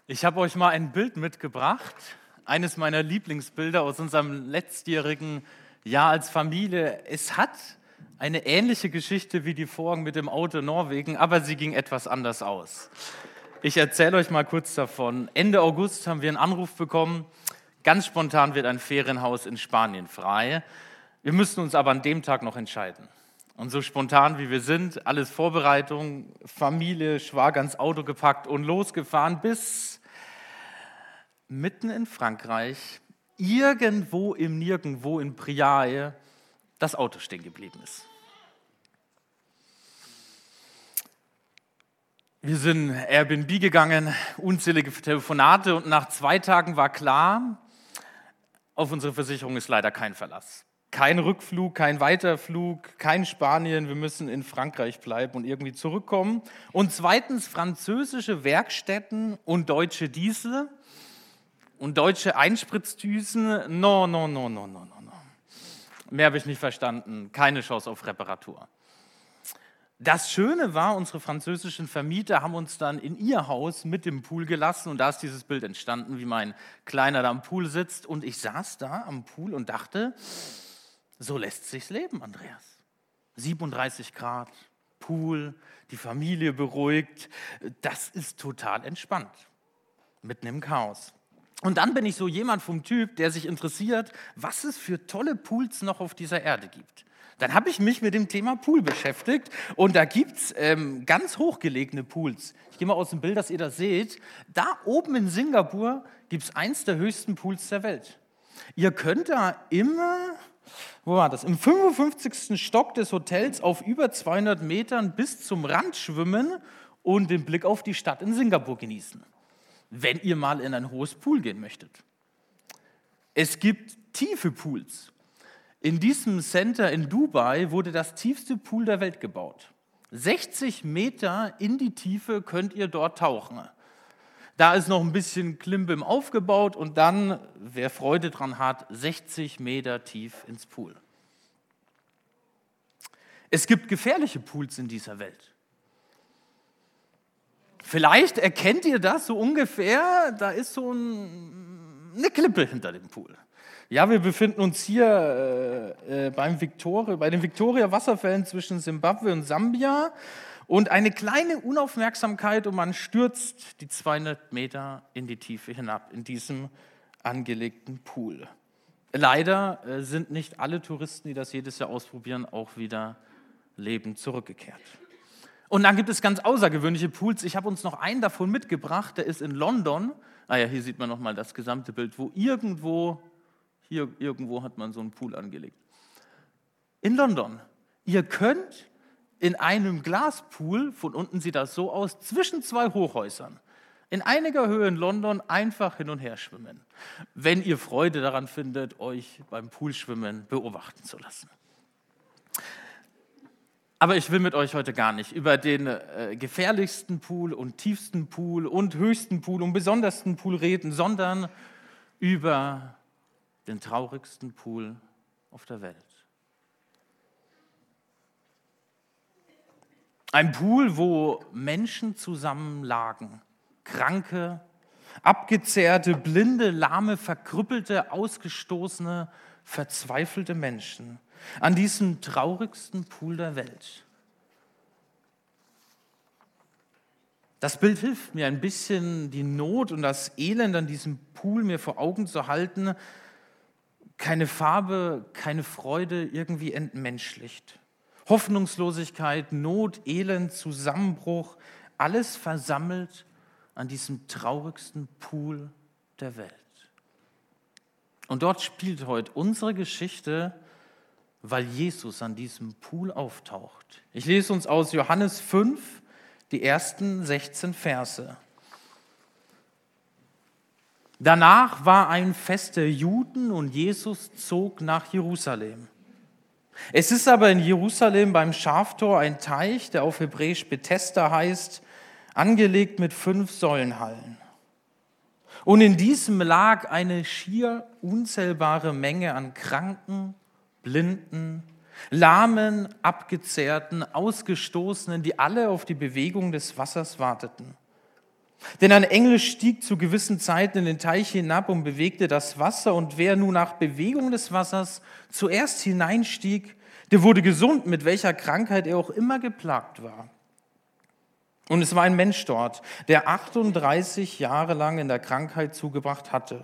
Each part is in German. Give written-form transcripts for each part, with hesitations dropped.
Ich habe euch mal ein Bild mitgebracht, eines meiner Lieblingsbilder aus unserem letztjährigen Jahr als Familie. Es hat eine ähnliche Geschichte wie die Vorhang mit dem Auto in Norwegen, aber sie ging etwas anders aus. Ich erzähle euch mal kurz davon. Ende August haben wir einen Anruf bekommen, ganz spontan wird ein Ferienhaus in Spanien frei. Wir müssen uns aber an dem Tag noch entscheiden. Und so spontan wie wir sind, alles Vorbereitung, Familie, Schwager ins Auto gepackt und losgefahren, bis mitten in Frankreich, irgendwo im Nirgendwo in Briare, das Auto stehen geblieben ist. Wir sind Airbnb gegangen, unzählige Telefonate und nach 2 Tagen war klar, auf unsere Versicherung ist leider kein Verlass. Kein Rückflug, kein Weiterflug, kein Spanien, wir müssen in Frankreich bleiben und irgendwie zurückkommen. Und zweitens französische Werkstätten und deutsche Diesel und deutsche Einspritzdüsen. No. Mehr habe ich nicht verstanden, keine Chance auf Reparatur. Das Schöne war, unsere französischen Vermieter haben uns dann in ihr Haus mit dem Pool gelassen und da ist dieses Bild entstanden, wie mein Kleiner da am Pool sitzt und ich saß da am Pool und dachte, so lässt sich's leben, Andreas. 37 Grad, Pool, die Familie beruhigt, das ist total entspannt, mitten im Chaos. Und dann bin ich so jemand vom Typ, der sich interessiert, was es für tolle Pools noch auf dieser Erde gibt. Dann habe ich mich mit dem Thema Pool beschäftigt und da gibt es ganz hochgelegene Pools. Ich gehe mal aus dem Bild, dass ihr das seht. Da oben in Singapur gibt es eins der höchsten Pools der Welt. Ihr könnt da immer, im 55. Stock des Hotels auf über 200 Metern bis zum Rand schwimmen und den Blick auf die Stadt in Singapur genießen, wenn ihr mal in ein hohes Pool gehen möchtet. Es gibt tiefe Pools. In diesem Center in Dubai wurde das tiefste Pool der Welt gebaut. 60 Meter in die Tiefe könnt ihr dort tauchen. Da ist noch ein bisschen Klimbim aufgebaut und dann, wer Freude dran hat, 60 Meter tief ins Pool. Es gibt gefährliche Pools in dieser Welt. Vielleicht erkennt ihr das so ungefähr, da ist so eine Klippe hinter dem Pool. Ja, wir befinden uns hier bei den Victoria-Wasserfällen zwischen Simbabwe und Sambia und eine kleine Unaufmerksamkeit und man stürzt die 200 Meter in die Tiefe hinab, in diesem angelegten Pool. Leider sind nicht alle Touristen, die das jedes Jahr ausprobieren, auch wieder lebend zurückgekehrt. Und dann gibt es ganz außergewöhnliche Pools. Ich habe uns noch einen davon mitgebracht, der ist in London. Hier sieht man nochmal das gesamte Bild, wo irgendwo hat man so einen Pool angelegt. In London. Ihr könnt in einem Glaspool, von unten sieht das so aus, zwischen 2 Hochhäusern, in einiger Höhe in London einfach hin und her schwimmen, wenn ihr Freude daran findet, euch beim Poolschwimmen beobachten zu lassen. Aber ich will mit euch heute gar nicht über den gefährlichsten Pool und tiefsten Pool und höchsten Pool und besondersten Pool reden, sondern über den traurigsten Pool auf der Welt. Ein Pool, wo Menschen zusammenlagen, Kranke, abgezehrte, blinde, lahme, verkrüppelte, ausgestoßene, verzweifelte Menschen an diesem traurigsten Pool der Welt. Das Bild hilft mir ein bisschen, die Not und das Elend an diesem Pool mir vor Augen zu halten. Keine Farbe, keine Freude, irgendwie entmenschlicht. Hoffnungslosigkeit, Not, Elend, Zusammenbruch, alles versammelt an diesem traurigsten Pool der Welt. Und dort spielt heute unsere Geschichte, weil Jesus an diesem Pool auftaucht. Ich lese uns aus Johannes 5, die ersten 16 Verse. Danach war ein Fest der Juden und Jesus zog nach Jerusalem. Es ist aber in Jerusalem beim Schaftor ein Teich, der auf Hebräisch Bethesda heißt, angelegt mit 5 Säulenhallen. Und in diesem lag eine schier unzählbare Menge an Kranken, Blinden, Lahmen, Abgezehrten, Ausgestoßenen, die alle auf die Bewegung des Wassers warteten. Denn ein Engel stieg zu gewissen Zeiten in den Teich hinab und bewegte das Wasser. Und wer nun nach Bewegung des Wassers zuerst hineinstieg, der wurde gesund, mit welcher Krankheit er auch immer geplagt war. Und es war ein Mensch dort, der 38 Jahre lang in der Krankheit zugebracht hatte.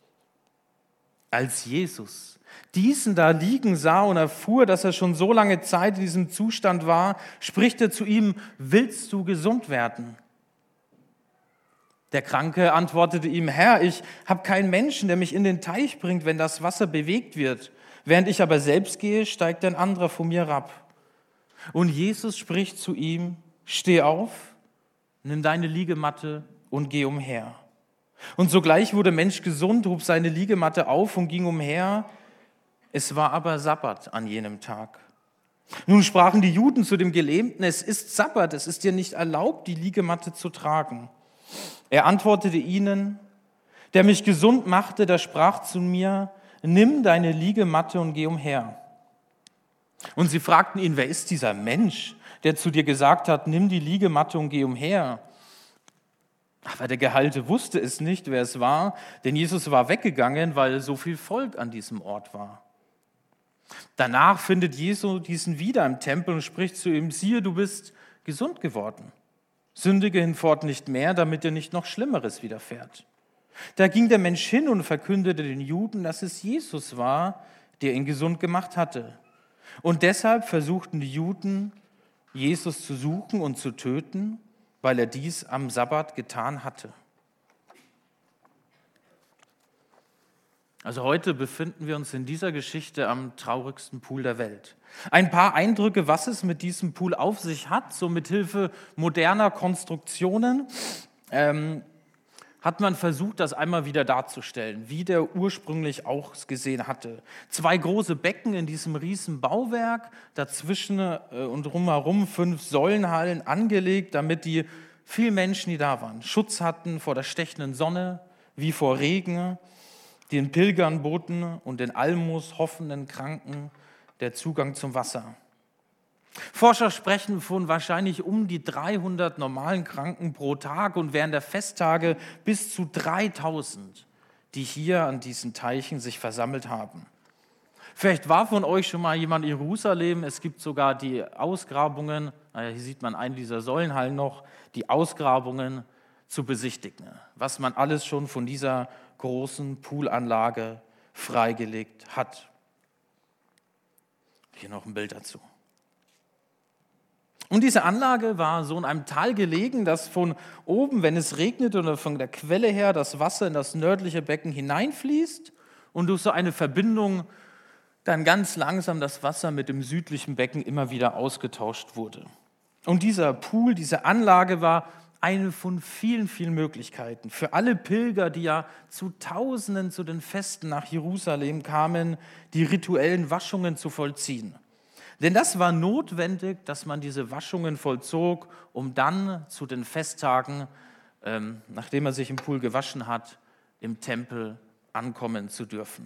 Als Jesus diesen da liegen sah und erfuhr, dass er schon so lange Zeit in diesem Zustand war, spricht er zu ihm: Willst du gesund werden? Der Kranke antwortete ihm: Herr, ich habe keinen Menschen, der mich in den Teich bringt, wenn das Wasser bewegt wird. Während ich aber selbst gehe, steigt ein anderer vor mir herab. Und Jesus spricht zu ihm: Steh auf, nimm deine Liegematte und geh umher. Und sogleich wurde der Mensch gesund, hob seine Liegematte auf und ging umher. Es war aber Sabbat an jenem Tag. Nun sprachen die Juden zu dem Gelähmten: Es ist Sabbat, es ist dir nicht erlaubt, die Liegematte zu tragen. Er antwortete ihnen: Der mich gesund machte, der sprach zu mir: Nimm deine Liegematte und geh umher. Und sie fragten ihn: Wer ist dieser Mensch, der zu dir gesagt hat: Nimm die Liegematte und geh umher? Aber der Gehalte wusste es nicht, wer es war, denn Jesus war weggegangen, weil so viel Volk an diesem Ort war. Danach findet Jesus diesen wieder im Tempel und spricht zu ihm: Siehe, du bist gesund geworden. Sündige hinfort nicht mehr, damit dir nicht noch Schlimmeres widerfährt. Da ging der Mensch hin und verkündete den Juden, dass es Jesus war, der ihn gesund gemacht hatte. Und deshalb versuchten die Juden, Jesus zu suchen und zu töten, weil er dies am Sabbat getan hatte. Also heute befinden wir uns in dieser Geschichte am traurigsten Pool der Welt. Ein paar Eindrücke, was es mit diesem Pool auf sich hat, so mit Hilfe moderner Konstruktionen, hat man versucht, das einmal wieder darzustellen, wie der ursprünglich auch gesehen hatte. 2 große Becken in diesem riesen Bauwerk, dazwischen und drumherum 5 Säulenhallen angelegt, damit die vielen Menschen, die da waren, Schutz hatten vor der stechenden Sonne, wie vor Regen, den Pilgern boten und den Almus hoffenden Kranken der Zugang zum Wasser. Forscher sprechen von wahrscheinlich um die 300 normalen Kranken pro Tag und während der Festtage bis zu 3000, die hier an diesen Teichen sich versammelt haben. Vielleicht war von euch schon mal jemand in Jerusalem. Es gibt sogar die Ausgrabungen, hier sieht man einen dieser Säulenhallen noch, die Ausgrabungen zu besichtigen, was man alles schon von dieser großen Poolanlage freigelegt hat. Hier noch ein Bild dazu. Und diese Anlage war so in einem Tal gelegen, dass von oben, wenn es regnet oder von der Quelle her, das Wasser in das nördliche Becken hineinfließt und durch so eine Verbindung dann ganz langsam das Wasser mit dem südlichen Becken immer wieder ausgetauscht wurde. Und dieser Pool, diese Anlage war eine von vielen, vielen Möglichkeiten für alle Pilger, die ja zu Tausenden zu den Festen nach Jerusalem kamen, die rituellen Waschungen zu vollziehen. Denn das war notwendig, dass man diese Waschungen vollzog, um dann zu den Festtagen, nachdem man sich im Pool gewaschen hat, im Tempel ankommen zu dürfen.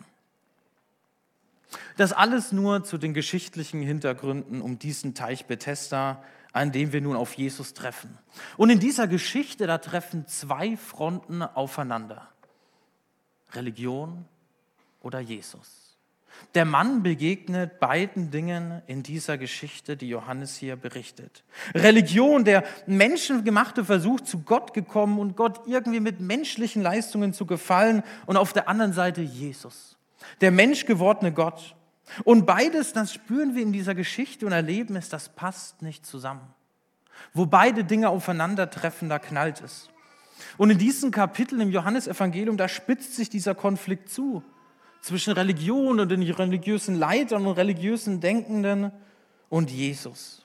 Das alles nur zu den geschichtlichen Hintergründen um diesen Teich Bethesda, an dem wir nun auf Jesus treffen. Und in dieser Geschichte, da treffen 2 Fronten aufeinander. Religion oder Jesus. Der Mann begegnet beiden Dingen in dieser Geschichte, die Johannes hier berichtet. Religion, der menschengemachte Versuch, zu Gott gekommen und Gott irgendwie mit menschlichen Leistungen zu gefallen. Und auf der anderen Seite Jesus, der menschgewordene Gott. Und beides, das spüren wir in dieser Geschichte und erleben es, das passt nicht zusammen. Wo beide Dinge aufeinandertreffen, da knallt es. Und in diesen Kapiteln im Johannesevangelium, da spitzt sich dieser Konflikt zu. Zwischen Religion und den religiösen Leitern und religiösen Denkenden und Jesus.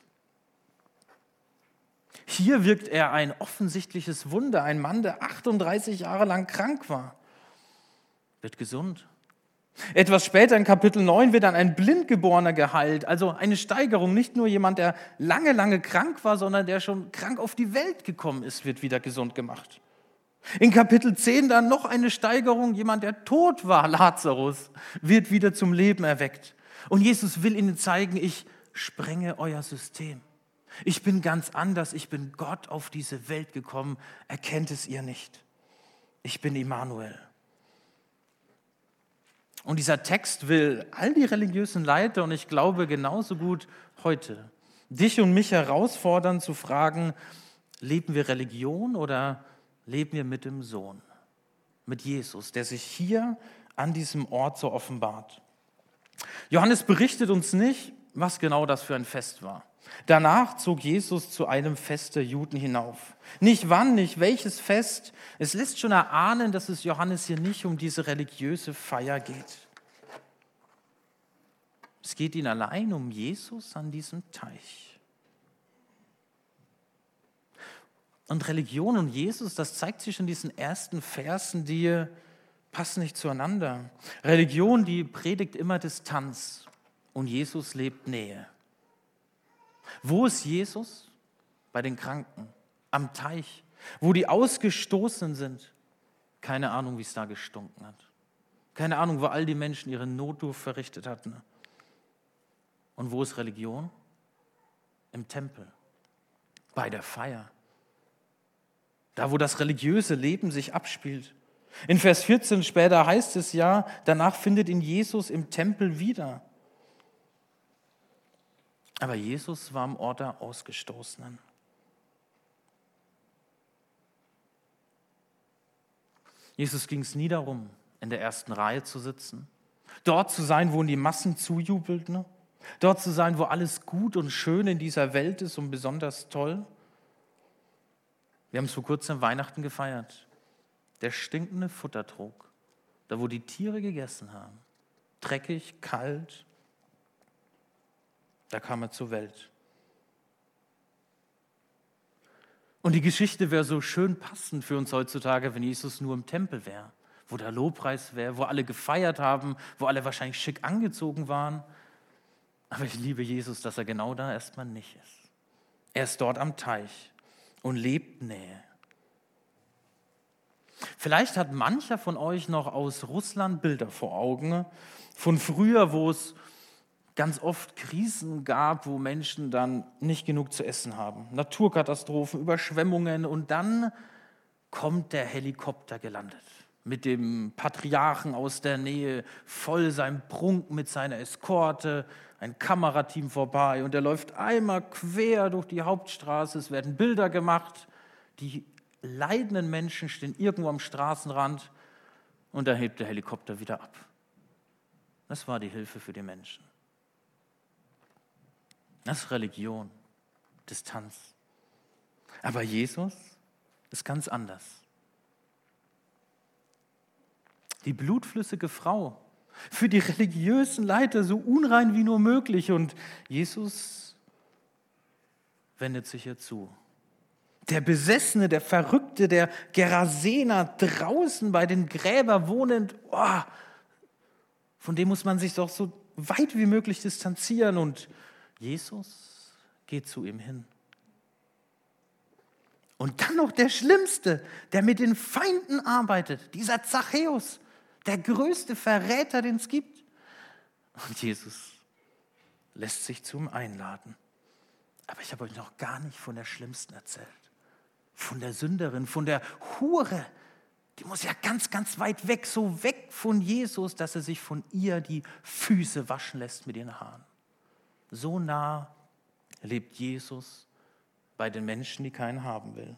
Hier wirkt er ein offensichtliches Wunder. Ein Mann, der 38 Jahre lang krank war, wird gesund. Etwas später in Kapitel 9 wird dann ein Blindgeborener geheilt. Also eine Steigerung. Nicht nur jemand, der lange, lange krank war, sondern der schon krank auf die Welt gekommen ist, wird wieder gesund gemacht. In Kapitel 10 dann noch eine Steigerung. Jemand, der tot war, Lazarus, wird wieder zum Leben erweckt. Und Jesus will ihnen zeigen, ich sprenge euer System. Ich bin ganz anders, ich bin Gott auf diese Welt gekommen, erkennt es ihr nicht. Ich bin Immanuel. Und dieser Text will all die religiösen Leiter, und ich glaube genauso gut heute, dich und mich herausfordern zu fragen, leben wir Religion oder leben wir mit dem Sohn, mit Jesus, der sich hier an diesem Ort so offenbart. Johannes berichtet uns nicht, was genau das für ein Fest war. Danach zog Jesus zu einem Fest der Juden hinauf. Nicht wann, nicht welches Fest. Es lässt schon erahnen, dass es Johannes hier nicht um diese religiöse Feier geht. Es geht ihn allein um Jesus an diesem Teich. Und Religion und Jesus, das zeigt sich in diesen ersten Versen, die passen nicht zueinander. Religion, die predigt immer Distanz und Jesus lebt Nähe. Wo ist Jesus? Bei den Kranken, am Teich, wo die Ausgestoßenen sind. Keine Ahnung, wie es da gestunken hat. Keine Ahnung, wo all die Menschen ihre Notdurft verrichtet hatten. Und wo ist Religion? Im Tempel, bei der Feier. Da, wo das religiöse Leben sich abspielt. In Vers 14 später heißt es ja, danach findet ihn Jesus im Tempel wieder. Aber Jesus war am Ort der Ausgestoßenen. Jesus ging es nie darum, in der ersten Reihe zu sitzen, dort zu sein, wo die Massen zujubelten, dort zu sein, wo alles gut und schön in dieser Welt ist und besonders toll. Wir haben es vor kurzem Weihnachten gefeiert. Der stinkende Futtertrog, da wo die Tiere gegessen haben, dreckig, kalt, da kam er zur Welt. Und die Geschichte wäre so schön passend für uns heutzutage, wenn Jesus nur im Tempel wäre, wo der Lobpreis wäre, wo alle gefeiert haben, wo alle wahrscheinlich schick angezogen waren. Aber ich liebe Jesus, dass er genau da erstmal nicht ist. Er ist dort am Teich und lebt Nähe. Vielleicht hat mancher von euch noch aus Russland Bilder vor Augen, von früher, wo es ganz oft Krisen gab, wo Menschen dann nicht genug zu essen haben. Naturkatastrophen, Überschwemmungen und dann kommt der Helikopter gelandet. Mit dem Patriarchen aus der Nähe, voll seinem Prunk mit seiner Eskorte, ein Kamerateam vorbei und er läuft einmal quer durch die Hauptstraße. Es werden Bilder gemacht, die leidenden Menschen stehen irgendwo am Straßenrand und da hebt der Helikopter wieder ab. Das war die Hilfe für die Menschen. Das ist Religion, Distanz. Aber Jesus ist ganz anders. Die blutflüssige Frau, für die religiösen Leiter so unrein wie nur möglich. Und Jesus wendet sich ihr zu. Der Besessene, der Verrückte, der Gerasener draußen bei den Gräbern wohnend, von dem muss man sich doch so weit wie möglich distanzieren. Und Jesus geht zu ihm hin. Und dann noch der Schlimmste, der mit den Feinden arbeitet, dieser Zachäus, der größte Verräter, den es gibt. Und Jesus lässt sich zu ihm einladen. Aber ich habe euch noch gar nicht von der Schlimmsten erzählt. Von der Sünderin, von der Hure. Die muss ja ganz, ganz weit weg, so weg von Jesus, dass er sich von ihr die Füße waschen lässt mit ihren Haaren. So nah lebt Jesus bei den Menschen, die keinen haben will.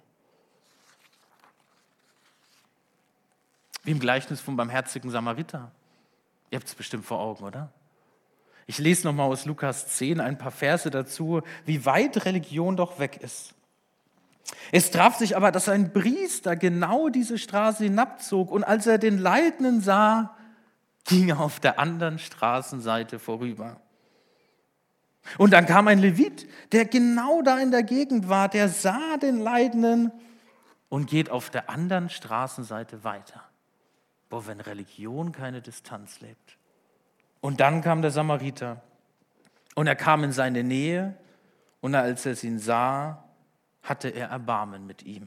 Wie im Gleichnis vom barmherzigen Samariter. Ihr habt es bestimmt vor Augen, oder? Ich lese nochmal aus Lukas 10 ein paar Verse dazu, wie weit Religion doch weg ist. Es traf sich aber, dass ein Priester genau diese Straße hinabzog und als er den Leidenden sah, ging er auf der anderen Straßenseite vorüber. Und dann kam ein Levit, der genau da in der Gegend war, der sah den Leidenden und geht auf der anderen Straßenseite weiter. Boah, wenn Religion keine Distanz lebt. Und dann kam der Samariter und er kam in seine Nähe und als er ihn sah, hatte er Erbarmen mit ihm.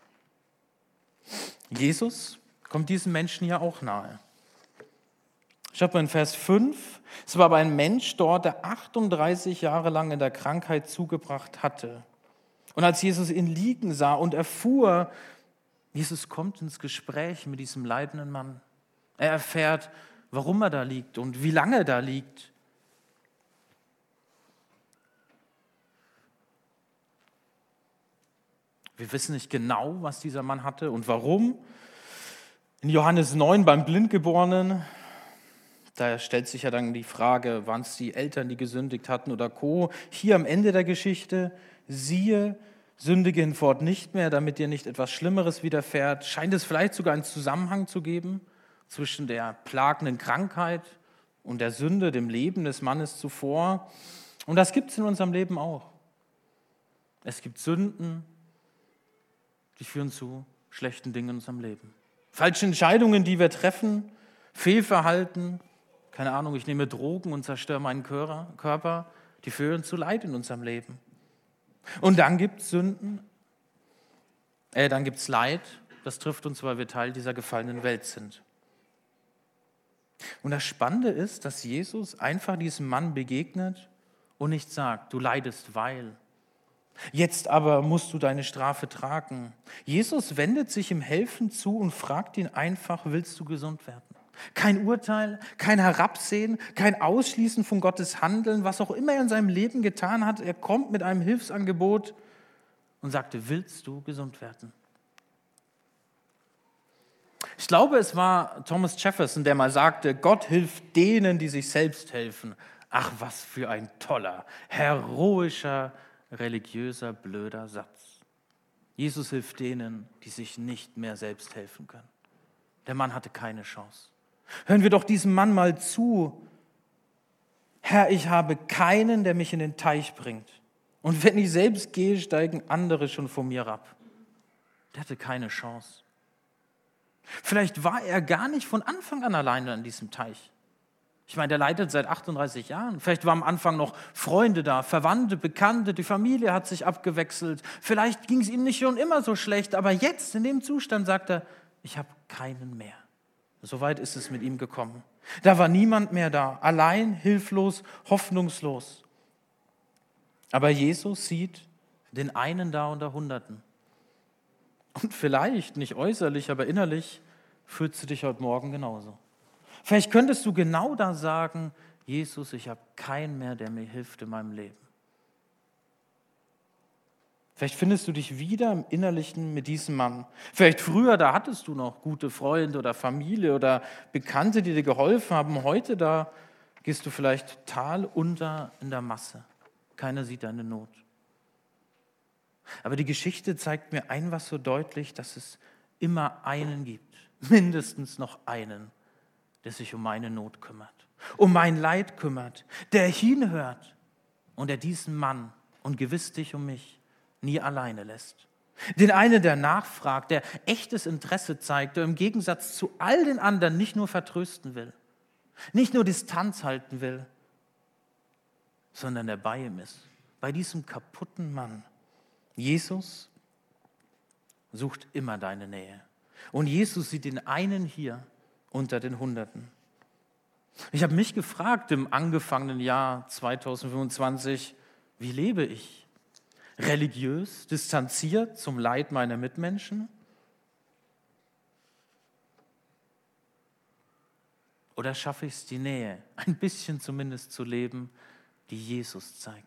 Jesus kommt diesen Menschen ja auch nahe. Schaut mal in Vers 5. Es war aber ein Mensch dort, der 38 Jahre lang in der Krankheit zugebracht hatte. Und als Jesus ihn liegen sah und erfuhr, Jesus kommt ins Gespräch mit diesem leidenden Mann. Er erfährt, warum er da liegt und wie lange er da liegt. Wir wissen nicht genau, was dieser Mann hatte und warum. In Johannes 9 beim Blindgeborenen, da stellt sich ja dann die Frage, waren es die Eltern, die gesündigt hatten oder Co. Hier am Ende der Geschichte, siehe, sündige hinfort nicht mehr, damit dir nicht etwas Schlimmeres widerfährt. Scheint es vielleicht sogar einen Zusammenhang zu geben zwischen der plagenden Krankheit und der Sünde, dem Leben des Mannes zuvor. Und das gibt es in unserem Leben auch. Es gibt Sünden, die führen zu schlechten Dingen in unserem Leben. Falsche Entscheidungen, die wir treffen, Fehlverhalten, keine Ahnung, ich nehme Drogen und zerstöre meinen Körper, die führen zu Leid in unserem Leben. Und dann gibt es dann gibt es Leid, das trifft uns, weil wir Teil dieser gefallenen Welt sind. Und das Spannende ist, dass Jesus einfach diesem Mann begegnet und nicht sagt, du leidest, weil. Jetzt aber musst du deine Strafe tragen. Jesus wendet sich ihm helfend zu und fragt ihn einfach, willst du gesund werden? Kein Urteil, kein Herabsehen, kein Ausschließen von Gottes Handeln, was auch immer er in seinem Leben getan hat. Er kommt mit einem Hilfsangebot und sagte, willst du gesund werden? Ich glaube, es war Thomas Jefferson, der mal sagte, Gott hilft denen, die sich selbst helfen. Ach, was für ein toller, heroischer, religiöser, blöder Satz. Jesus hilft denen, die sich nicht mehr selbst helfen können. Der Mann hatte keine Chance. Hören wir doch diesem Mann mal zu. Herr, ich habe keinen, der mich in den Teich bringt. Und wenn ich selbst gehe, steigen andere schon vor mir ab. Der hatte keine Chance. Vielleicht war er gar nicht von Anfang an alleine an diesem Teich. Ich meine, der leidet seit 38 Jahren. Vielleicht waren am Anfang noch Freunde da, Verwandte, Bekannte, die Familie hat sich abgewechselt. Vielleicht ging es ihm nicht schon immer so schlecht, aber jetzt in dem Zustand sagt er, ich habe keinen mehr. So weit ist es mit ihm gekommen. Da war niemand mehr da, allein, hilflos, hoffnungslos. Aber Jesus sieht den einen da unter Hunderten. Und vielleicht, nicht äußerlich, aber innerlich, fühlst du dich heute Morgen genauso. Vielleicht könntest du genau da sagen, Jesus, ich habe keinen mehr, der mir hilft in meinem Leben. Vielleicht findest du dich wieder im Innerlichen mit diesem Mann. Vielleicht früher, da hattest du noch gute Freunde oder Familie oder Bekannte, die dir geholfen haben. Heute, da gehst du vielleicht total unter in der Masse. Keiner sieht deine Not. Aber die Geschichte zeigt mir ein was so deutlich, dass es immer einen gibt, mindestens noch einen, der sich um meine Not kümmert, um mein Leid kümmert, der hinhört und der diesen Mann und gewiss dich um mich nie alleine lässt. Den einen, der nachfragt, der echtes Interesse zeigt, der im Gegensatz zu all den anderen nicht nur vertrösten will, nicht nur Distanz halten will, sondern der bei ihm ist, bei diesem kaputten Mann. Jesus sucht immer deine Nähe. Und Jesus sieht den einen hier unter den Hunderten. Ich habe mich gefragt im angefangenen Jahr 2025, wie lebe ich? Religiös, distanziert zum Leid meiner Mitmenschen? Oder schaffe ich es, die Nähe, ein bisschen zumindest zu leben, die Jesus zeigt?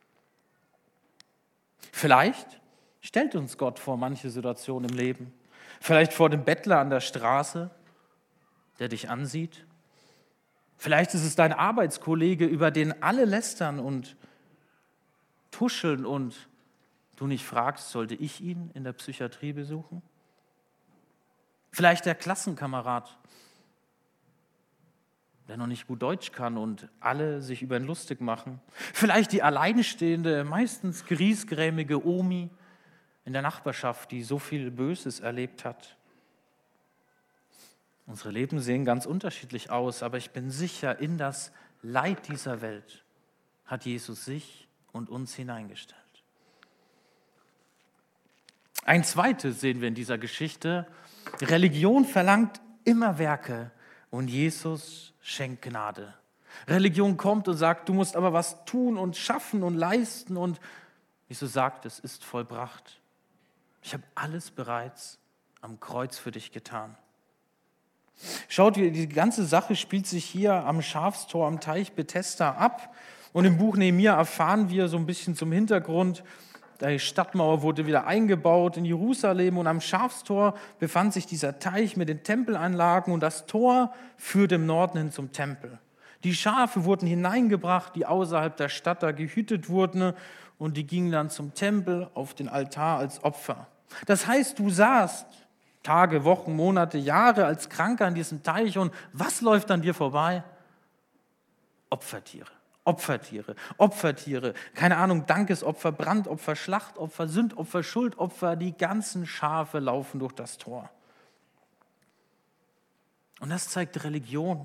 Vielleicht stellt uns Gott vor manche Situation im Leben. Vielleicht vor dem Bettler an der Straße, der dich ansieht. Vielleicht ist es dein Arbeitskollege, über den alle lästern und tuscheln und du nicht fragst, sollte ich ihn in der Psychiatrie besuchen? Vielleicht der Klassenkamerad, der noch nicht gut Deutsch kann und alle sich über ihn lustig machen. Vielleicht die alleinstehende, meistens griesgrämige Omi in der Nachbarschaft, die so viel Böses erlebt hat. Unsere Leben sehen ganz unterschiedlich aus, aber ich bin sicher, in das Leid dieser Welt hat Jesus sich und uns hineingestellt. Ein zweites sehen wir in dieser Geschichte. Religion verlangt immer Werke, Und Jesus schenkt Gnade. Religion kommt und sagt, du musst aber was tun und schaffen und leisten. Und Jesus sagt, es ist vollbracht. Ich habe alles bereits am Kreuz für dich getan. Schaut, die ganze Sache spielt sich hier am Schafstor am Teich Bethesda ab. Und im Buch Nehemia erfahren wir so ein bisschen zum Hintergrund, die Stadtmauer wurde wieder eingebaut in Jerusalem und am Schafstor befand sich dieser Teich mit den Tempelanlagen und das Tor führte im Norden hin zum Tempel. Die Schafe wurden hineingebracht, die außerhalb der Stadt da gehütet wurden und die gingen dann zum Tempel auf den Altar als Opfer. Das heißt, du saßt Tage, Wochen, Monate, Jahre als Kranker an diesem Teich und was läuft an dir vorbei? Opfertiere. Opfertiere, Opfertiere, keine Ahnung, Dankesopfer, Brandopfer, Schlachtopfer, Sündopfer, Schuldopfer, die ganzen Schafe laufen durch das Tor. Und das zeigt Religion.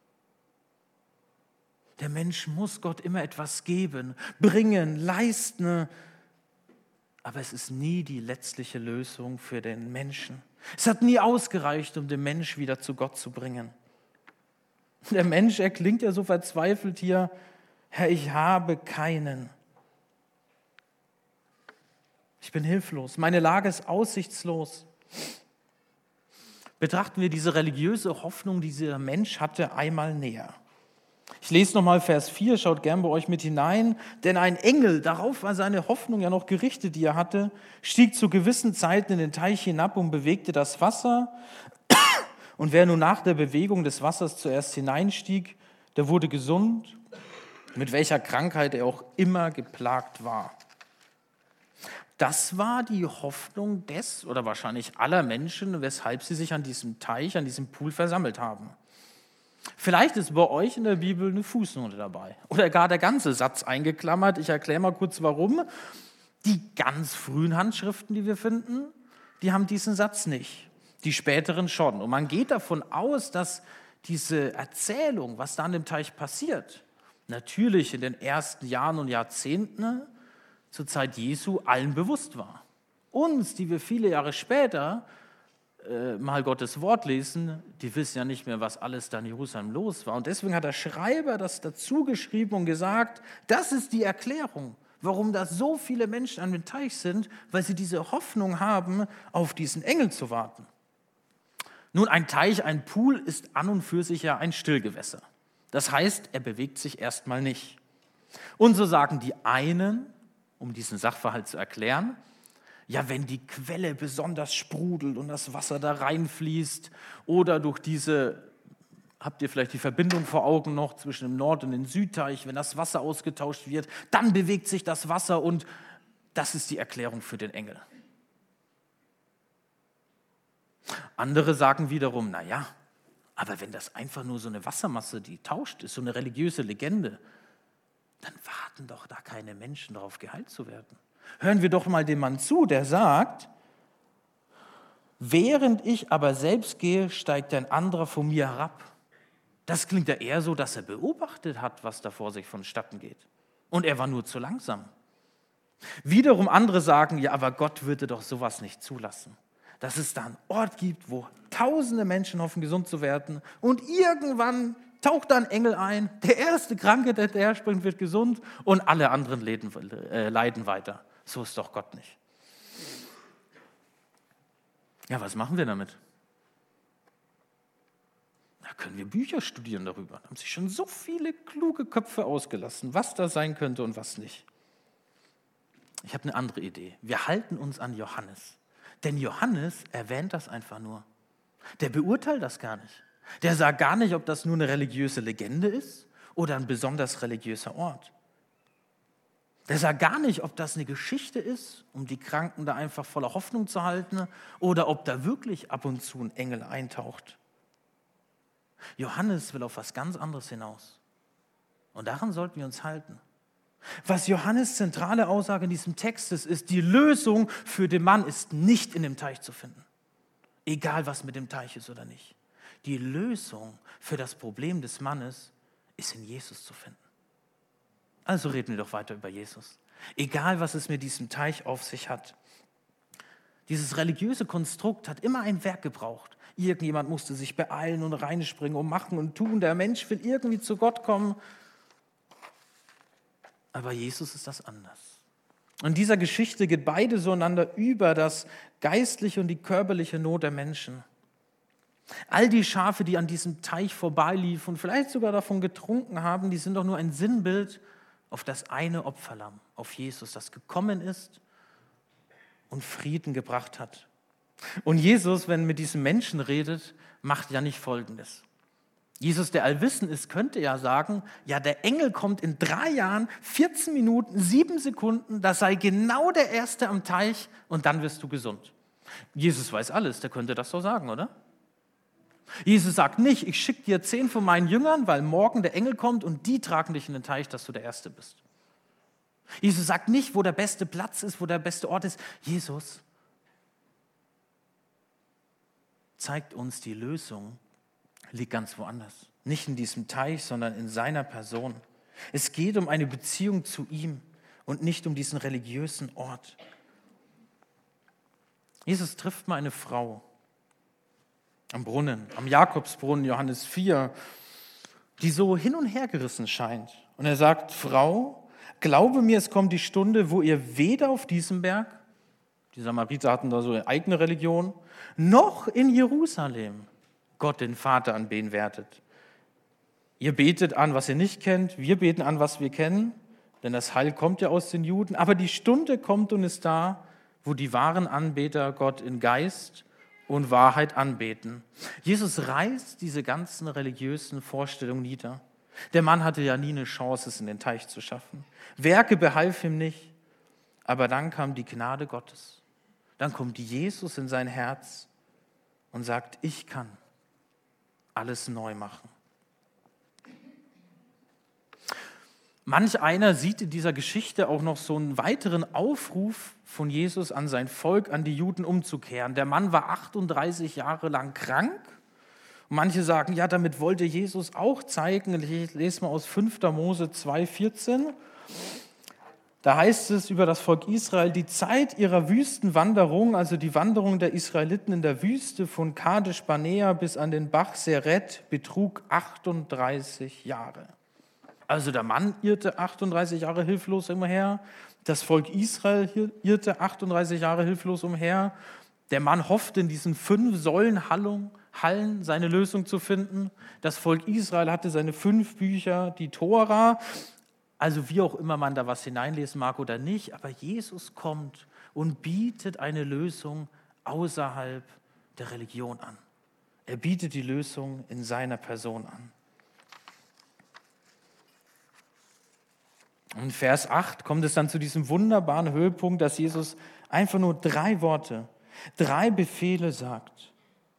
Der Mensch muss Gott immer etwas geben, bringen, leisten, aber es ist nie die letztliche Lösung für den Menschen. Es hat nie ausgereicht, um den Mensch wieder zu Gott zu bringen. Der Mensch, er klingt ja so verzweifelt hier, Herr, ich habe keinen. Ich bin hilflos. Meine Lage ist aussichtslos. Betrachten wir diese religiöse Hoffnung, die dieser Mensch hatte, einmal näher. Ich lese nochmal Vers 4, schaut gern bei euch mit hinein. Denn ein Engel, darauf war seine Hoffnung ja noch gerichtet, die er hatte, stieg zu gewissen Zeiten in den Teich hinab und bewegte das Wasser. Und wer nun nach der Bewegung des Wassers zuerst hineinstieg, der wurde gesund, mit welcher Krankheit er auch immer geplagt war. Das war die Hoffnung des oder wahrscheinlich aller Menschen, weshalb sie sich an diesem Teich, an diesem Pool versammelt haben. Vielleicht ist bei euch in der Bibel eine Fußnote dabei oder gar der ganze Satz eingeklammert. Ich erkläre mal kurz, warum. Die ganz frühen Handschriften, die wir finden, die haben diesen Satz nicht. Die späteren schon. Und man geht davon aus, dass diese Erzählung, was da an dem Teich passiert, natürlich in den ersten Jahren und Jahrzehnten zur Zeit Jesu allen bewusst war. Uns, die wir viele Jahre später mal Gottes Wort lesen, die wissen ja nicht mehr, was alles da in Jerusalem los war. Und deswegen hat der Schreiber das dazu geschrieben und gesagt, das ist die Erklärung, warum da so viele Menschen an dem Teich sind, weil sie diese Hoffnung haben, auf diesen Engel zu warten. Nun, ein Teich, ein Pool ist an und für sich ja ein Stillgewässer. Das heißt, er bewegt sich erstmal nicht. Und so sagen die einen, um diesen Sachverhalt zu erklären, ja, wenn die Quelle besonders sprudelt und das Wasser da reinfließt oder durch diese, habt ihr vielleicht die Verbindung vor Augen noch zwischen dem Nord- und dem Südteich, wenn das Wasser ausgetauscht wird, dann bewegt sich das Wasser und das ist die Erklärung für den Engel. Andere sagen wiederum, naja, aber wenn das einfach nur so eine Wassermasse, die tauscht, ist so eine religiöse Legende, dann warten doch da keine Menschen darauf, geheilt zu werden. Hören wir doch mal dem Mann zu, der sagt, während ich aber selbst gehe, steigt ein anderer von mir herab. Das klingt ja eher so, dass er beobachtet hat, was da vor sich vonstatten geht. Und er war nur zu langsam. Wiederum andere sagen, ja, aber Gott würde doch sowas nicht zulassen. Dass es da einen Ort gibt, wo tausende Menschen hoffen, gesund zu werden und irgendwann taucht da ein Engel ein, der erste Kranke, der herspringt, wird gesund und alle anderen leiden weiter. So ist doch Gott nicht. Ja, was machen wir damit? Da können wir Bücher studieren darüber. Da haben sich schon so viele kluge Köpfe ausgelassen, was da sein könnte und was nicht. Ich habe eine andere Idee. Wir halten uns an Johannes. Denn Johannes erwähnt das einfach nur. Der beurteilt das gar nicht. Der sagt gar nicht, ob das nur eine religiöse Legende ist oder ein besonders religiöser Ort. Der sagt gar nicht, ob das eine Geschichte ist, um die Kranken da einfach voller Hoffnung zu halten oder ob da wirklich ab und zu ein Engel eintaucht. Johannes will auf was ganz anderes hinaus. Und daran sollten wir uns halten. Was Johannes' zentrale Aussage in diesem Text ist, die Lösung für den Mann ist nicht in dem Teich zu finden. Egal, was mit dem Teich ist oder nicht. Die Lösung für das Problem des Mannes ist in Jesus zu finden. Also reden wir doch weiter über Jesus. Egal, was es mit diesem Teich auf sich hat. Dieses religiöse Konstrukt hat immer ein Werk gebraucht. Irgendjemand musste sich beeilen und reinspringen und machen und tun. Der Mensch will irgendwie zu Gott kommen. Aber Jesus ist das anders. In dieser Geschichte geht beides zueinander über, das geistliche und die körperliche Not der Menschen. All die Schafe, die an diesem Teich vorbeiliefen und vielleicht sogar davon getrunken haben, die sind doch nur ein Sinnbild auf das eine Opferlamm, auf Jesus, das gekommen ist und Frieden gebracht hat. Und Jesus, wenn mit diesem Menschen redet, macht ja nicht Folgendes. Jesus, der allwissend ist, könnte ja sagen, ja, der Engel kommt in 3 Jahren, 14 Minuten, 7 Sekunden, das sei genau der Erste am Teich und dann wirst du gesund. Jesus weiß alles, der könnte das so sagen, oder? Jesus sagt nicht, ich schicke dir 10 von meinen Jüngern, weil morgen der Engel kommt und die tragen dich in den Teich, dass du der Erste bist. Jesus sagt nicht, wo der beste Platz ist, wo der beste Ort ist. Jesus zeigt uns, die Lösung liegt ganz woanders. Nicht in diesem Teich, sondern in seiner Person. Es geht um eine Beziehung zu ihm und nicht um diesen religiösen Ort. Jesus trifft mal eine Frau am Brunnen, am Jakobsbrunnen, Johannes 4, die so hin und her gerissen scheint. Und er sagt, Frau, glaube mir, es kommt die Stunde, wo ihr weder auf diesem Berg, die Samariter hatten da so eine eigene Religion, noch in Jerusalem Gott den Vater anbeten werdet. Ihr betet an, was ihr nicht kennt, wir beten an, was wir kennen, denn das Heil kommt ja aus den Juden. Aber die Stunde kommt und ist da, wo die wahren Anbeter Gott in Geist und Wahrheit anbeten. Jesus reißt diese ganzen religiösen Vorstellungen nieder. Der Mann hatte ja nie eine Chance, es in den Teich zu schaffen. Werke behalfen ihm nicht, aber dann kam die Gnade Gottes. Dann kommt Jesus in sein Herz und sagt, ich kann alles neu machen. Manch einer sieht in dieser Geschichte auch noch so einen weiteren Aufruf von Jesus an sein Volk, an die Juden umzukehren. Der Mann war 38 Jahre lang krank. Und manche sagen, ja, damit wollte Jesus auch zeigen. Ich lese mal aus 5. Mose 2,14. Da heißt es über das Volk Israel, die Zeit ihrer Wüstenwanderung, also die Wanderung der Israeliten in der Wüste von Kadesh Barnea bis an den Bach Seret, betrug 38 Jahre. Also der Mann irrte 38 Jahre hilflos umher, das Volk Israel irrte 38 Jahre hilflos umher. Der Mann hoffte in diesen 5 Säulenhallen seine Lösung zu finden. Das Volk Israel hatte seine 5 Bücher, die Tora. Also wie auch immer man da was hineinlesen mag oder nicht, aber Jesus kommt und bietet eine Lösung außerhalb der Religion an. Er bietet die Lösung in seiner Person an. In Vers 8 kommt es dann zu diesem wunderbaren Höhepunkt, dass Jesus einfach nur 3 Worte, 3 Befehle sagt.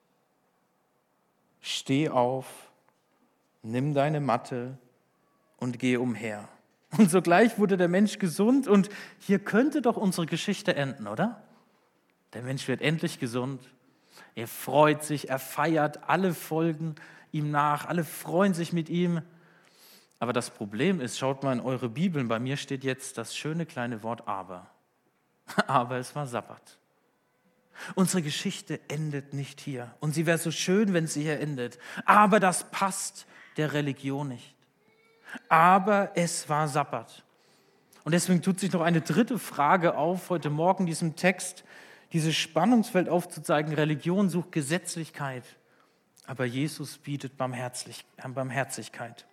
Steh auf, nimm deine Matte und geh umher. Und sogleich wurde der Mensch gesund und hier könnte doch unsere Geschichte enden, oder? Der Mensch wird endlich gesund. Er freut sich, er feiert, alle folgen ihm nach, alle freuen sich mit ihm. Aber das Problem ist, schaut mal in eure Bibeln, bei mir steht jetzt das schöne kleine Wort aber. Aber es war Sabbat. Unsere Geschichte endet nicht hier. Und sie wäre so schön, wenn sie hier endet. Aber das passt der Religion nicht. Aber es war Sabbat. Und deswegen tut sich noch eine 3. Frage auf, heute Morgen in diesem Text, dieses Spannungsfeld aufzuzeigen. Religion sucht Gesetzlichkeit, aber Jesus bietet Barmherzigkeit.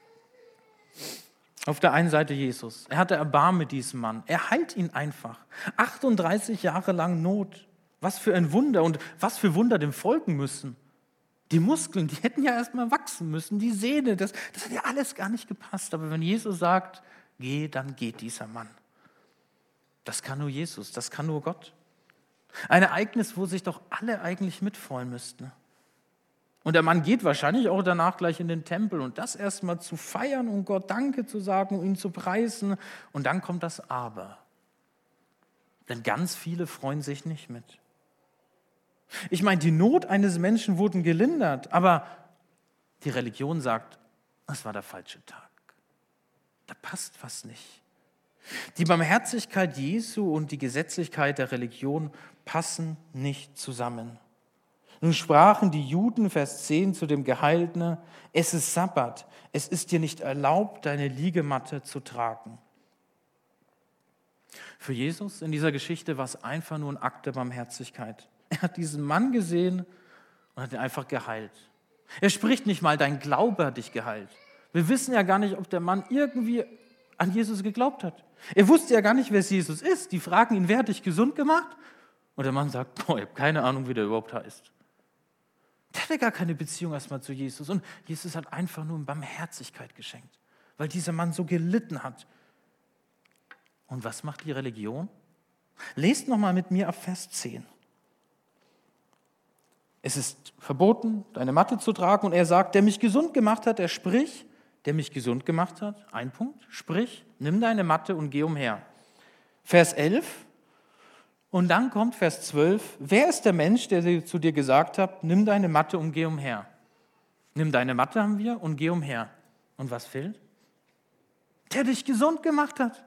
Auf der einen Seite Jesus. Er hatte Erbarmen mit diesem Mann. Er heilt ihn einfach. 38 Jahre lang Not. Was für ein Wunder und was für Wunder dem folgen müssen. Die Muskeln, die hätten ja erstmal wachsen müssen. Die Sehne, das hat ja alles gar nicht gepasst. Aber wenn Jesus sagt, geh, dann geht dieser Mann. Das kann nur Jesus, das kann nur Gott. Ein Ereignis, wo sich doch alle eigentlich mitfreuen müssten. Und der Mann geht wahrscheinlich auch danach gleich in den Tempel und das erstmal zu feiern und Gott Danke zu sagen und ihn zu preisen. Und dann kommt das Aber. Denn ganz viele freuen sich nicht mit. Ich meine, die Not eines Menschen wurde gelindert, aber die Religion sagt, das war der falsche Tag. Da passt was nicht. Die Barmherzigkeit Jesu und die Gesetzlichkeit der Religion passen nicht zusammen. Nun sprachen die Juden, Vers 10, zu dem Geheilten: Es ist Sabbat, es ist dir nicht erlaubt, deine Liegematte zu tragen. Für Jesus in dieser Geschichte war es einfach nur ein Akt der Barmherzigkeit. Er hat diesen Mann gesehen und hat ihn einfach geheilt. Er spricht nicht mal, dein Glaube hat dich geheilt. Wir wissen ja gar nicht, ob der Mann irgendwie an Jesus geglaubt hat. Er wusste ja gar nicht, wer Jesus ist. Die fragen ihn, wer hat dich gesund gemacht? Und der Mann sagt, ich habe keine Ahnung, wie der überhaupt heißt. Der hatte gar keine Beziehung erstmal zu Jesus. Und Jesus hat einfach nur Barmherzigkeit geschenkt, weil dieser Mann so gelitten hat. Und was macht die Religion? Lest nochmal mit mir ab Vers 10. Es ist verboten, deine Matte zu tragen. Und er sagt, der mich gesund gemacht hat, der mich gesund gemacht hat, ein Punkt, sprich, nimm deine Matte und geh umher. Vers 11. Und dann kommt Vers 12. Wer ist der Mensch, der zu dir gesagt hat, nimm deine Matte und geh umher? Nimm deine Matte, haben wir, und geh umher. Und was fehlt? Der dich gesund gemacht hat.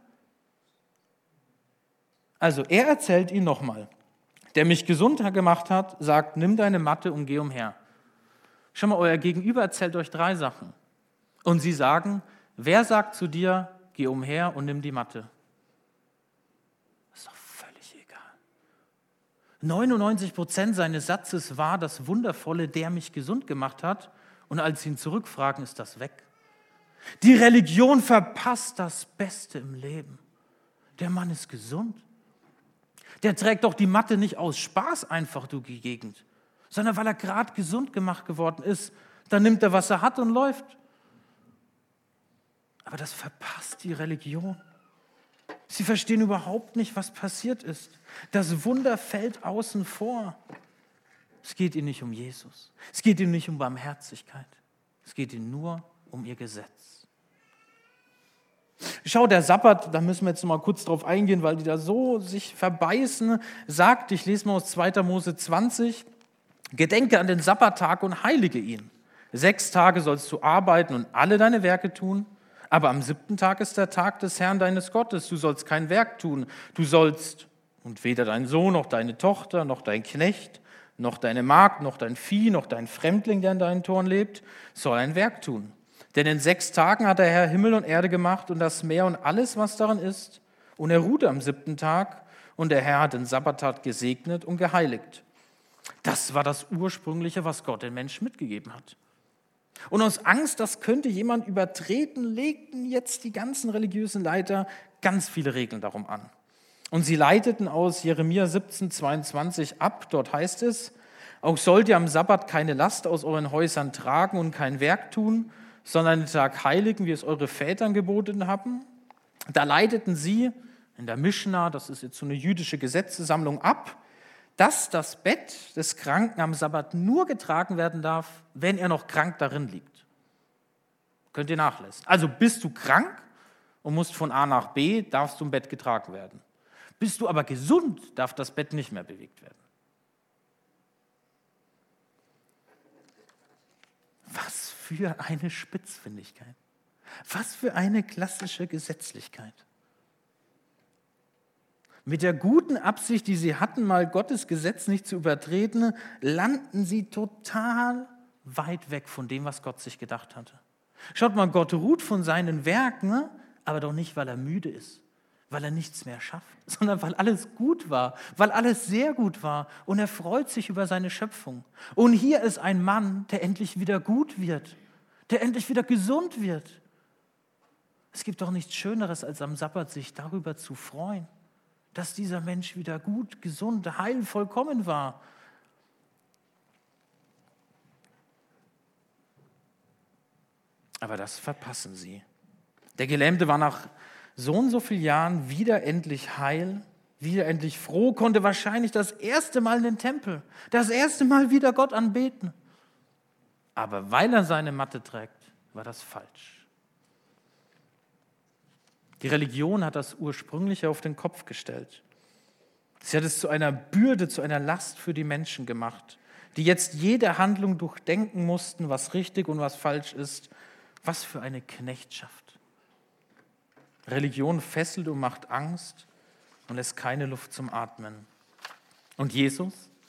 Also er erzählt ihn nochmal. Der mich gesund gemacht hat, sagt, nimm deine Matte und geh umher. Schau mal, euer Gegenüber erzählt euch 3 Sachen. Und sie sagen, wer sagt zu dir, geh umher und nimm die Matte? Das ist doch völlig egal. 99% seines Satzes war das Wundervolle, der mich gesund gemacht hat. Und als sie ihn zurückfragen, ist das weg. Die Religion verpasst das Beste im Leben. Der Mann ist gesund. Der trägt doch die Matte nicht aus Spaß einfach durch die Gegend, sondern weil er gerade gesund gemacht geworden ist. Dann nimmt er, was er hat und läuft. Aber das verpasst die Religion. Sie verstehen überhaupt nicht, was passiert ist. Das Wunder fällt außen vor. Es geht ihnen nicht um Jesus. Es geht ihnen nicht um Barmherzigkeit. Es geht ihnen nur um ihr Gesetz. Schau, der Sabbat, da müssen wir jetzt mal kurz drauf eingehen, weil die da so sich verbeißen, sagt, ich lese mal aus 2. Mose 20, gedenke an den Sabbattag und heilige ihn. 6 Tage sollst du arbeiten und alle deine Werke tun, aber am 7. Tag ist der Tag des Herrn deines Gottes. Du sollst kein Werk tun. Du sollst, und weder dein Sohn, noch deine Tochter, noch dein Knecht, noch deine Magd, noch dein Vieh, noch dein Fremdling, der in deinen Toren lebt, soll ein Werk tun. Denn in 6 Tagen hat der Herr Himmel und Erde gemacht und das Meer und alles, was darin ist. Und er ruhte am 7. Tag und der Herr hat den Sabbattag gesegnet und geheiligt. Das war das Ursprüngliche, was Gott den Menschen mitgegeben hat. Und aus Angst, das könnte jemand übertreten, legten jetzt die ganzen religiösen Leiter ganz viele Regeln darum an. Und sie leiteten aus Jeremia 17,22 ab. Dort heißt es, auch sollt ihr am Sabbat keine Last aus euren Häusern tragen und kein Werk tun, sondern den Tag heiligen, wie es eure Väter geboten haben. Da leiteten sie in der Mischna, das ist jetzt so eine jüdische Gesetzessammlung, ab, dass das Bett des Kranken am Sabbat nur getragen werden darf, wenn er noch krank darin liegt. Könnt ihr nachlesen. Also bist du krank und musst von A nach B, darfst du im Bett getragen werden. Bist du aber gesund, darf das Bett nicht mehr bewegt werden. Was für eine Spitzfindigkeit. Was für eine klassische Gesetzlichkeit. Mit der guten Absicht, die sie hatten, mal Gottes Gesetz nicht zu übertreten, landen sie total weit weg von dem, was Gott sich gedacht hatte. Schaut mal, Gott ruht von seinen Werken, aber doch nicht, weil er müde ist, weil er nichts mehr schafft, sondern weil alles gut war, weil alles sehr gut war und er freut sich über seine Schöpfung. Und hier ist ein Mann, der endlich wieder gut wird, der endlich wieder gesund wird. Es gibt doch nichts Schöneres, als am Sabbat sich darüber zu freuen, dass dieser Mensch wieder gut, gesund, heil, vollkommen war. Aber das verpassen sie. Der Gelähmte war nach so und so vielen Jahren wieder endlich heil, wieder endlich froh, konnte wahrscheinlich das erste Mal in den Tempel, das erste Mal wieder Gott anbeten. Aber weil er seine Matte trägt, war das falsch. Die Religion hat das Ursprüngliche auf den Kopf gestellt. Sie hat es zu einer Bürde, zu einer Last für die Menschen gemacht, die jetzt jede Handlung durchdenken mussten, was richtig und was falsch ist. Was für eine Knechtschaft. Religion fesselt und macht Angst und lässt keine Luft zum Atmen. Und Jesus?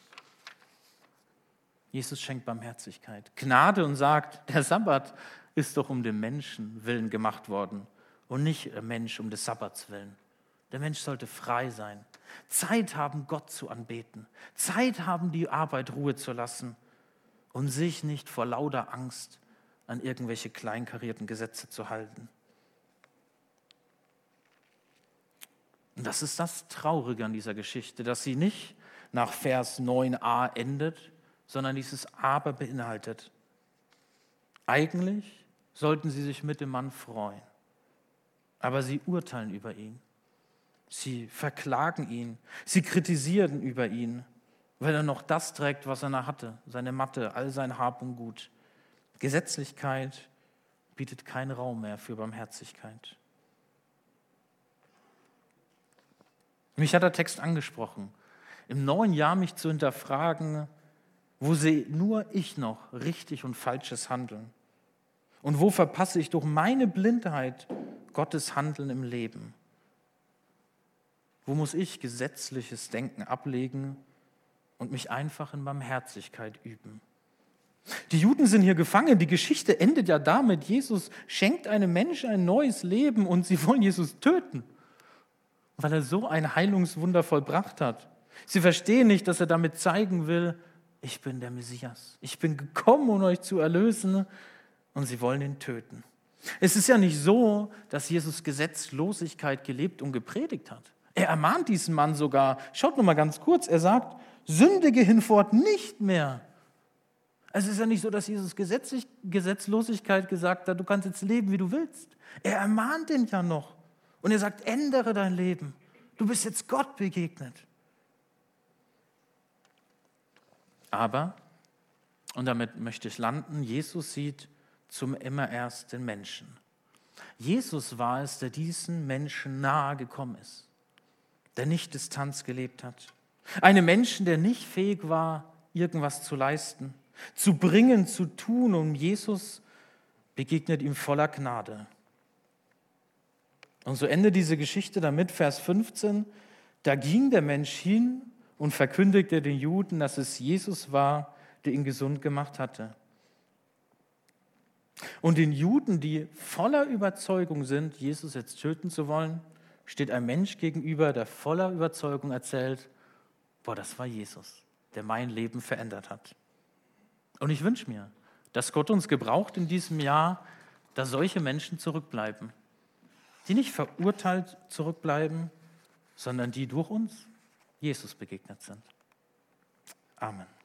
Jesus schenkt Barmherzigkeit, Gnade und sagt, der Sabbat ist doch um den Menschen willen gemacht worden und nicht der Mensch um des Sabbats willen. Der Mensch sollte frei sein, Zeit haben, Gott zu anbeten, Zeit haben, die Arbeit Ruhe zu lassen und sich nicht vor lauter Angst an irgendwelche kleinkarierten Gesetze zu halten. Und das ist das Traurige an dieser Geschichte, dass sie nicht nach Vers 9a endet, sondern dieses Aber beinhaltet. Eigentlich sollten sie sich mit dem Mann freuen, aber sie urteilen über ihn. Sie verklagen ihn, sie kritisieren über ihn, weil er noch das trägt, was er noch hatte, seine Matte, all sein Hab und Gut. Gesetzlichkeit bietet keinen Raum mehr für Barmherzigkeit. Mich hat der Text angesprochen, im neuen Jahr mich zu hinterfragen, wo sehe nur ich noch richtig und falsches Handeln? Und wo verpasse ich durch meine Blindheit Gottes Handeln im Leben? Wo muss ich gesetzliches Denken ablegen und mich einfach in Barmherzigkeit üben? Die Juden sind hier gefangen. Die Geschichte endet ja damit, Jesus schenkt einem Menschen ein neues Leben und sie wollen Jesus töten, weil er so ein Heilungswunder vollbracht hat. Sie verstehen nicht, dass er damit zeigen will, ich bin der Messias. Ich bin gekommen, um euch zu erlösen, und sie wollen ihn töten. Es ist ja nicht so, dass Jesus Gesetzlosigkeit gelebt und gepredigt hat. Er ermahnt diesen Mann sogar. Schaut nur mal ganz kurz. Er sagt, sündige hinfort nicht mehr. Es ist ja nicht so, dass Jesus Gesetzlosigkeit gesagt hat, du kannst jetzt leben, wie du willst. Er ermahnt ihn ja noch. Und er sagt, ändere dein Leben. Du bist jetzt Gott begegnet. Aber, und damit möchte ich landen, Jesus sieht zum Immererst den Menschen. Jesus war es, der diesen Menschen nahe gekommen ist, der nicht Distanz gelebt hat. Einem Menschen, der nicht fähig war, irgendwas zu leisten, zu bringen, zu tun. Und Jesus begegnet ihm voller Gnade. Und so endet diese Geschichte damit, Vers 15, da ging der Mensch hin und verkündigte den Juden, dass es Jesus war, der ihn gesund gemacht hatte. Und den Juden, die voller Überzeugung sind, Jesus jetzt töten zu wollen, steht ein Mensch gegenüber, der voller Überzeugung erzählt, boah, das war Jesus, der mein Leben verändert hat. Und ich wünsche mir, dass Gott uns gebraucht in diesem Jahr, dass solche Menschen zurückbleiben, die nicht verurteilt zurückbleiben, sondern die durch uns Jesus begegnet sind. Amen.